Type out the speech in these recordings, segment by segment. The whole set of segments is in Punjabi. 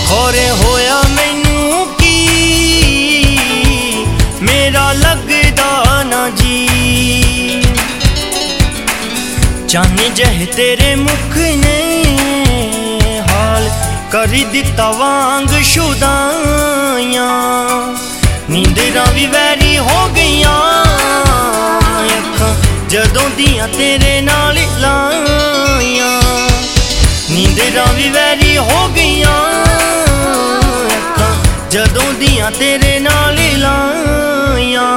ਖੋਰੇ ਹੋਇਆ ਮੈਨੂੰ ਕੀ ਮੇਰਾ ਲੱਗਦਾ ਨਾ ਜੀ। ਚੰਨ ਜਿਹੇ ਤੇਰੇ ਮੁਖ ਨੇ ਹਾਲ ਕਰ ਦਿੱਤਾ ਵਾਂਗ ਸ਼ੁਦਾਈਆਂ। ਨੀਂਦਰਾਂ ਵੀ ਵੈਰੀ ਹੋ ਗਈਆਂ ਅੱਖਾਂ ਜਦੋਂ ਦੀਆਂ ਤੇਰੇ ਨਾਲ ਲਾਈਆਂ। ਨੀਂਦਰਾਂ ਵੀ ਵੈਰੀ ਹੋ ਗਈਆਂ ਅੱਖਾਂ ਜਦੋਂ ਦੀਆਂ ਤੇਰੇ ਨਾਲ ਲਾਈਆਂ।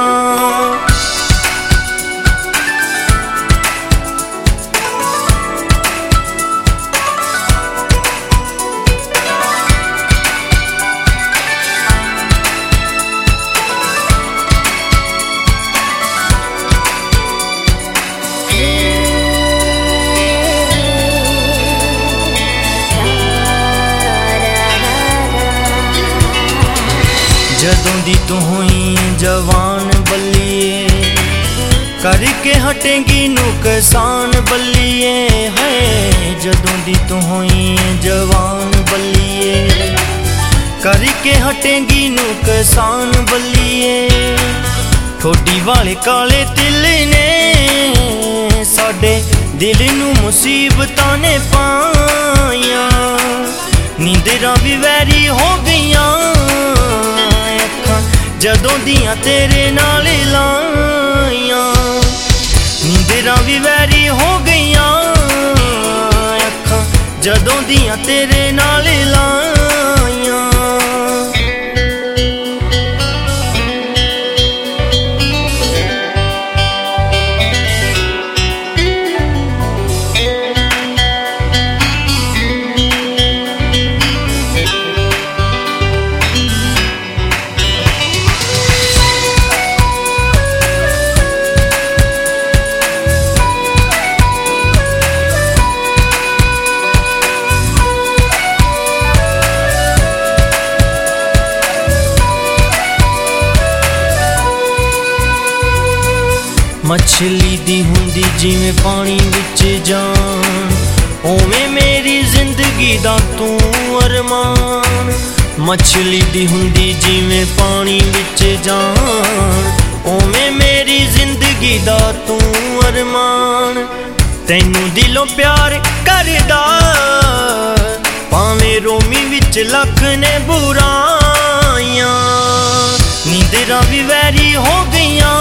ਜਦੋਂ ਦੀ ਤੂੰ ਹੋਈ ਜਵਾਨ ਬੱਲੀਏ ਕਰਕੇ ਹਟੇਂਗੀ ਨੁਕਸਾਨ ਬੱਲੀਏ ਹੈ। ਜਦੋਂ ਦੀ ਤੂੰ ਹੋਈ ਜਵਾਨ ਬੱਲੀਏ ਕਰਕੇ ਹਟੇਂਗੀ ਨੁਕਸਾਨ ਬੱਲੀਏ। ਠੋਡੀ ਵਾਲੇ ਕਾਲੇ ਤਿਲ ਨੇ ਸਾਡੇ ਦਿਲ ਨੂੰ ਮੁਸੀਬਤਾਂ ਨੇ ਪਾਈਆਂ। ਨੀਂਦਰਾਂ ਵੀ ਵੈਰੀ ਹੋ ਗਈਆਂ ਜਦੋਂ ਦੀਆਂ ਤੇਰੇ ਨਾਲ ਲਾਈਆਂ। ਨੀਂਦਰਾਂ ਵੀ ਵੈਰੀ ਹੋ ਗਈਆਂ ਅੱਖਾਂ ਜਦੋਂ ਦੀਆਂ ਤੇਰੇ ਨਾਲ ਲਾਈਆਂ। ਮੱਛਲੀ ਦੀ ਹੁੰਦੀ ਜਿਵੇਂ ਪਾਣੀ ਵਿੱਚ ਜਾਨ ਉਵੇਂ ਮੇਰੀ ਜ਼ਿੰਦਗੀ ਦਾ ਤੂੰ ਅਰਮਾਨ। ਮੱਛਲੀ ਦੀ ਹੁੰਦੀ ਜਿਵੇਂ ਪਾਣੀ ਵਿੱਚ ਜਾਨ ਉਵੇਂ ਮੇਰੀ ਜ਼ਿੰਦਗੀ ਦਾ ਤੂੰ ਅਰਮਾਨ। ਤੈਨੂੰ ਦਿਲੋਂ ਪਿਆਰ ਕਰਦਾ ਭਾਵੇਂ ਰੋਮੀ ਵਿੱਚ ਲੱਖ ਨੇ ਬੁਰਾਈਆਂ। ਨੀਂਦਰਾਂ ਵੀ ਵੈਰੀ ਹੋ ਗਈਆਂ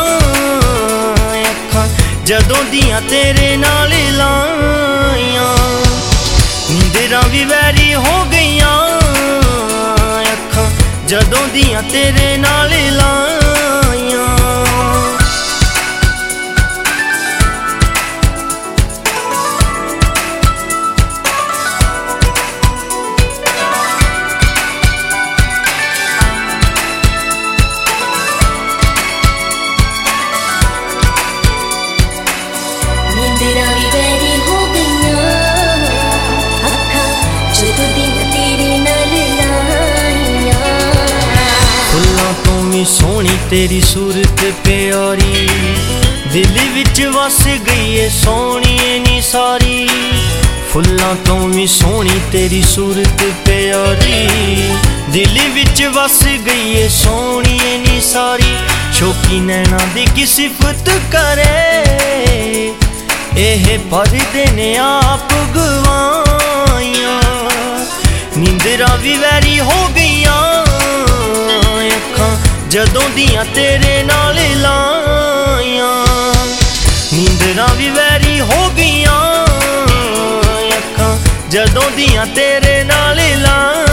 ਜਦੋਂ ਦੀਆਂ ਤੇਰੇ ਨਾਲ ਲਾਈਆਂ। ਨੀਂਦਰਾਂ ਵੀ ਵੈਰੀ ਹੋ ਗਈਆਂ ਅੱਖਾਂ ਜਦੋਂ ਦੀਆਂ ਤੇਰੇ ਨਾਲ ਲਾਈਆਂ। ਨੀਂਦਰਾਂ ਵੀ ਵੈਰੀ ਹੋ ਗਈਆਂ ਅੱਖਾਂ ਜਦੋਂ ਦੀਆਂ ਤੇਰੇ ਨਾਲ ਲਾਈਆਂ। ਫੁੱਲਾਂ ਤੋਂ ਵੀ ਸੋਹਣੀ ਤੇਰੀ ਸੂਰਤ ਪਿਆਰੀ ਦਿਲ ਵਿੱਚ ਵਸ ਗਈ ਏ ਸੋਹਣੀਏ ਨੀ ਸਾਰੀ। ਫੁੱਲਾਂ ਤੋਂ ਵੀ ਸੋਹਣੀ ਤੇਰੀ ਸੂਰਤ ਪਿਆਰੀ ਦਿਲ ਵਿੱਚ ਵਸ ਗਈ ਏ ਸੋਹਣੀਏ ਨੀ ਸਾਰੀ। ਸ਼ੌਕੀ ਨੈਣਾ ਦੀ ਕੀ ਸਿਫਤ ਕਰੇ ਇਹ ਪਰਦੇ ਨੇ ਆਪ ਗਵਾਈਆਂ। ਨੀਂਦਰਾਂ ਵੀ ਵੈਰੀ ਹੋ ਗਈਆਂ ਅੱਖਾਂ ਜਦੋਂ ਦੀਆਂ ਤੇਰੇ ਨਾਲ ਲਾਈਆਂ। ਨੀਂਦਰਾਂ ਵੀ ਵੈਰੀ ਹੋ ਗਈਆਂ ਅੱਖਾਂ ਜਦੋਂ ਦੀਆਂ ਤੇਰੇ ਨਾਲ ਲਾਈਆਂ।